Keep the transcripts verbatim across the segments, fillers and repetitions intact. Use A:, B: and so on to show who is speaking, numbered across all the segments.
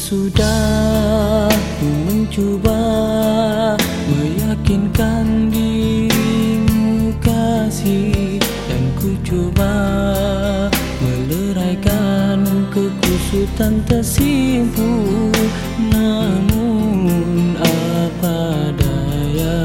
A: sudah ku mencoba meyakinkan dirimu kasih, dan ku coba meleraikan kekusutan tersimpu, namun apa daya.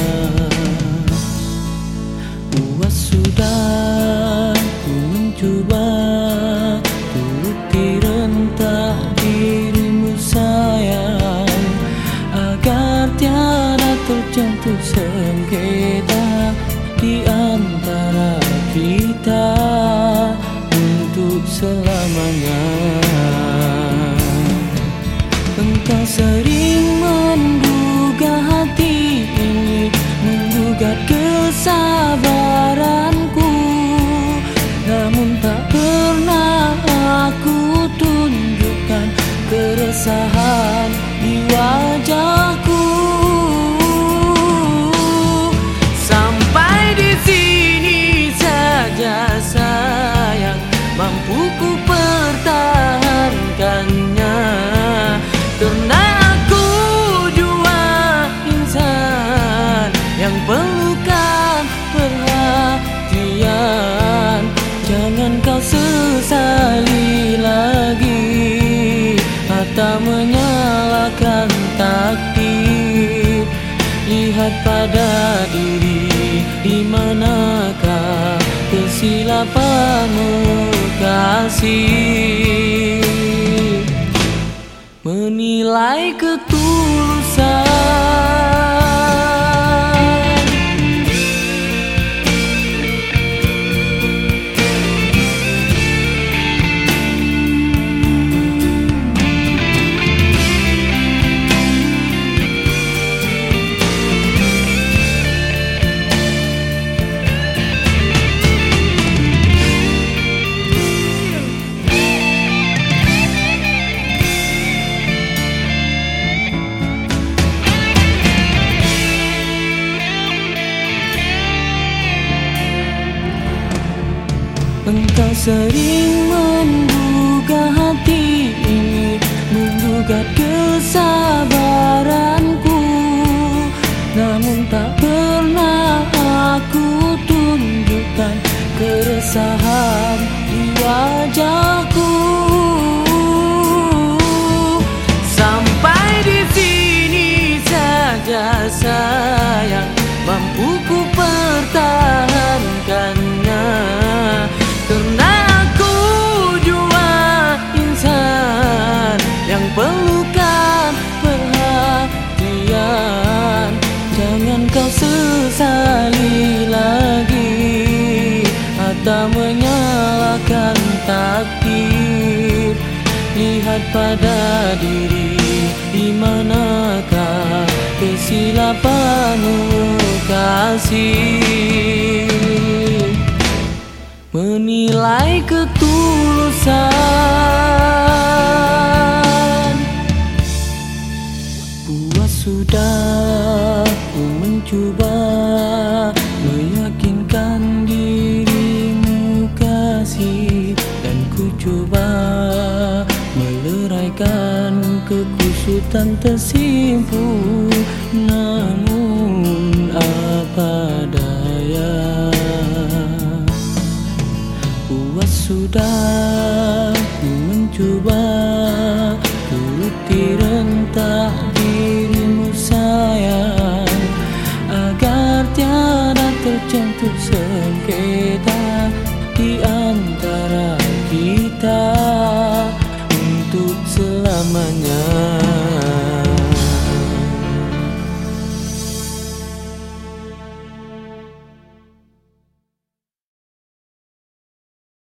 A: Puas sudah ku mencoba turuti rentak dirimu sayang, agar tiada terjatuh sengketa di antara kita untuk selamanya. Engkau sering menduga hati ini, menggugat kesabaranku, namun tak pernah aku tunjukkan keresahan di wajahku. Sampai di sini saja sayang, mampu ku pertahankannya, karena aku jua insan yang perlukan perhatian. Jangan kau sesali lagi atau menyalahkan takdir. Lihat pada diri, di manakah kesilapanmu kasih. Menilai ketulusan. Engkau sering menduga hati ini, menggugat kesabaranku, namun tak pernah aku tunjukkan keresahan di wajahku. Sampai di sini saja sayang, mampu ku pertahankannya, karena aku jua insan yang perlukan perhatian. Jangan kau sesali lagi atau menyalahkan takdir. Lihat pada diri, di manakah kesilapanmu kasih. Menilai ketulusan. Puas sudah ku mencoba meyakinkan dirimu kasih, dan ku coba meleraikan kekusutan tersimpu, namun apa daya. Puas sudah ku mencoba turuti rentak dirimu sayang, agar tiada terjatuh sengketa di antara kita untuk selamanya.